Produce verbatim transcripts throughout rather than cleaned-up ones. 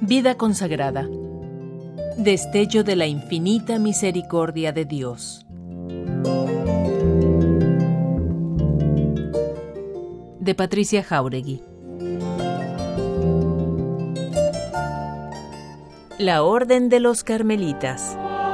Vida consagrada. Destello de la infinita misericordia de Dios. De Patricia Jáuregui. La Orden de los Carmelitas.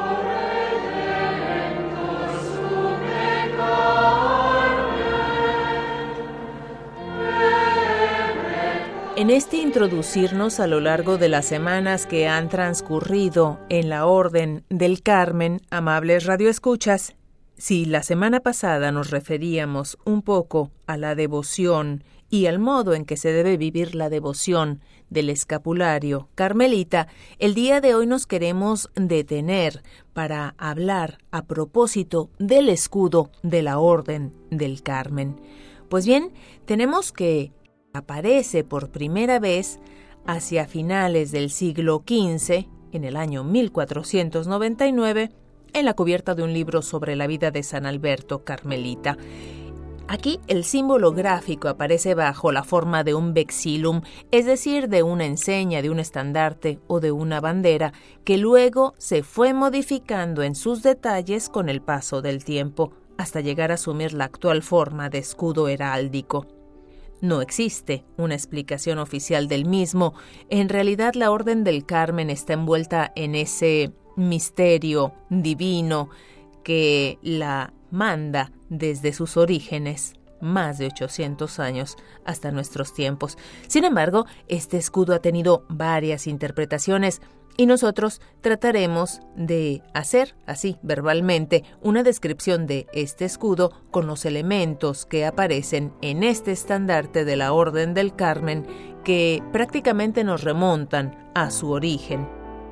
En este introducirnos a lo largo de las semanas que han transcurrido en la Orden del Carmen, amables radioescuchas, si la semana pasada nos referíamos un poco a la devoción y al modo en que se debe vivir la devoción del escapulario carmelita, el día de hoy nos queremos detener para hablar a propósito del escudo de la Orden del Carmen. Pues bien, tenemos que aparece por primera vez hacia finales del siglo quince, en el año mil cuatrocientos noventa y nueve, en la cubierta de un libro sobre la vida de San Alberto Carmelita. Aquí el símbolo gráfico aparece bajo la forma de un vexillum, es decir, de una enseña, de un estandarte o de una bandera, que luego se fue modificando en sus detalles con el paso del tiempo, hasta llegar a asumir la actual forma de escudo heráldico. No existe una explicación oficial del mismo. En realidad, la Orden del Carmen está envuelta en ese misterio divino que la manda desde sus orígenes, más de ochocientos años, hasta nuestros tiempos. Sin embargo, este escudo ha tenido varias interpretaciones y nosotros trataremos de hacer, así verbalmente, una descripción de este escudo con los elementos que aparecen en este estandarte de la Orden del Carmen, que prácticamente nos remontan a su origen.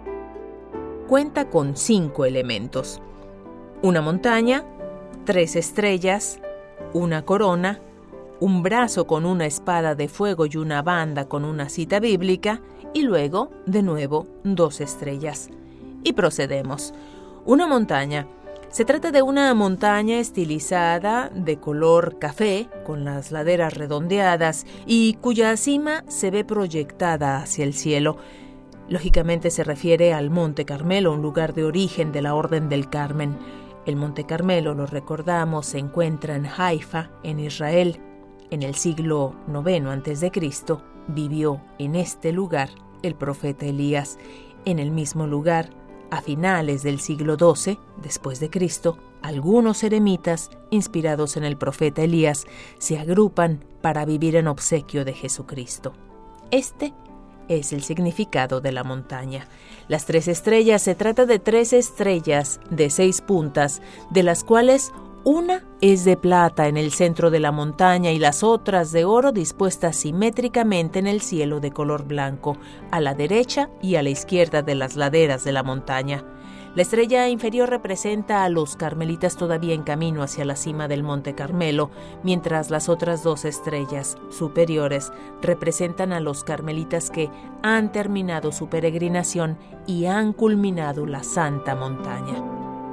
Cuenta con cinco elementos: una montaña, tres estrellas, una corona, un brazo con una espada de fuego y una banda con una cita bíblica, y luego, de nuevo, dos estrellas. Y procedemos. Una montaña. Se trata de una montaña estilizada de color café, con las laderas redondeadas y cuya cima se ve proyectada hacia el cielo. Lógicamente se refiere al Monte Carmelo, un lugar de origen de la Orden del Carmen. El Monte Carmelo, lo recordamos, se encuentra en Haifa, en Israel. En el siglo noveno antes de Cristo vivió en este lugar el profeta Elías. En el mismo lugar, a finales del siglo doce después de Cristo, algunos eremitas inspirados en el profeta Elías se agrupan para vivir en obsequio de Jesucristo. Este es el significado de la montaña. Las tres estrellas, se trata de tres estrellas de seis puntas, de las cuales una es de plata en el centro de la montaña y las otras de oro dispuestas simétricamente en el cielo de color blanco, a la derecha y a la izquierda de las laderas de la montaña. La estrella inferior representa a los carmelitas todavía en camino hacia la cima del Monte Carmelo, mientras las otras dos estrellas superiores representan a los carmelitas que han terminado su peregrinación y han culminado la Santa Montaña.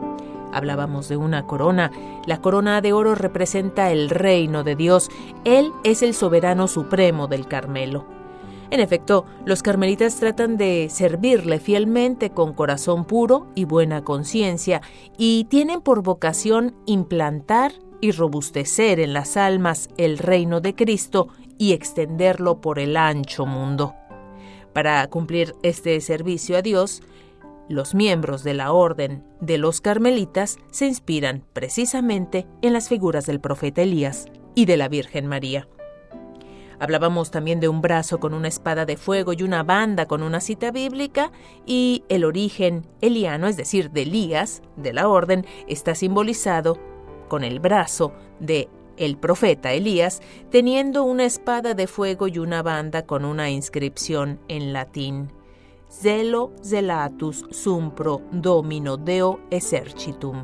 Hablábamos de una corona. La corona de oro representa el reino de Dios. Él es el soberano supremo del Carmelo. En efecto, los carmelitas tratan de servirle fielmente con corazón puro y buena conciencia, y tienen por vocación implantar y robustecer en las almas el reino de Cristo y extenderlo por el ancho mundo. Para cumplir este servicio a Dios, los miembros de la Orden de los Carmelitas se inspiran precisamente en las figuras del profeta Elías y de la Virgen María. Hablábamos también de un brazo con una espada de fuego y una banda con una cita bíblica, y el origen eliano, es decir, de Elías, de la Orden, está simbolizado con el brazo de el profeta Elías, teniendo una espada de fuego y una banda con una inscripción en latín: Zelo zelatus sum pro domino deo exercitum,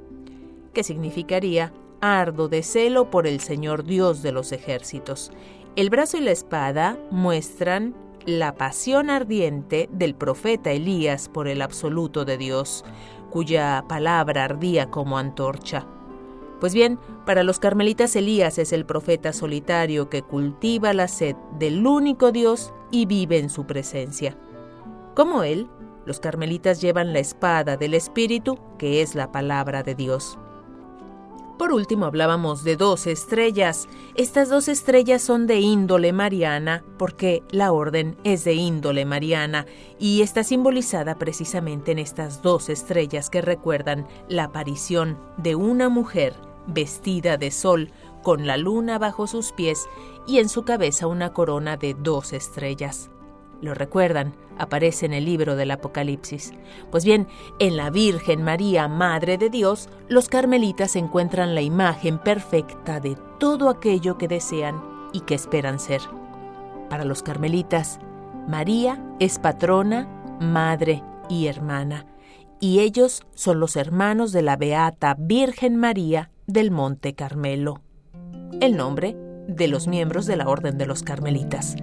que significaría ardo de celo por el Señor Dios de los ejércitos. El brazo y la espada muestran la pasión ardiente del profeta Elías por el absoluto de Dios, cuya palabra ardía como antorcha. Pues bien, para los carmelitas Elías es el profeta solitario que cultiva la sed del único Dios y vive en su presencia. Como él, los carmelitas llevan la espada del Espíritu, que es la palabra de Dios. Por último, hablábamos de dos estrellas. Estas dos estrellas son de índole mariana porque la orden es de índole mariana y está simbolizada precisamente en estas dos estrellas que recuerdan la aparición de una mujer vestida de sol con la luna bajo sus pies y en su cabeza una corona de dos estrellas. ¿Lo recuerdan? Aparece en el libro del Apocalipsis. Pues bien, en la Virgen María, Madre de Dios, los carmelitas encuentran la imagen perfecta de todo aquello que desean y que esperan ser. Para los carmelitas, María es patrona, madre y hermana, y ellos son los hermanos de la Beata Virgen María del Monte Carmelo, el nombre de los miembros de la Orden de los Carmelitas.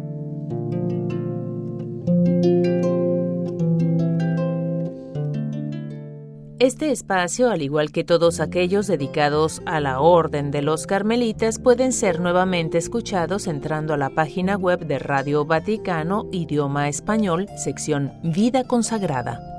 Este espacio, al igual que todos aquellos dedicados a la Orden de los Carmelitas, pueden ser nuevamente escuchados entrando a la página web de Radio Vaticano, idioma español, sección Vida Consagrada.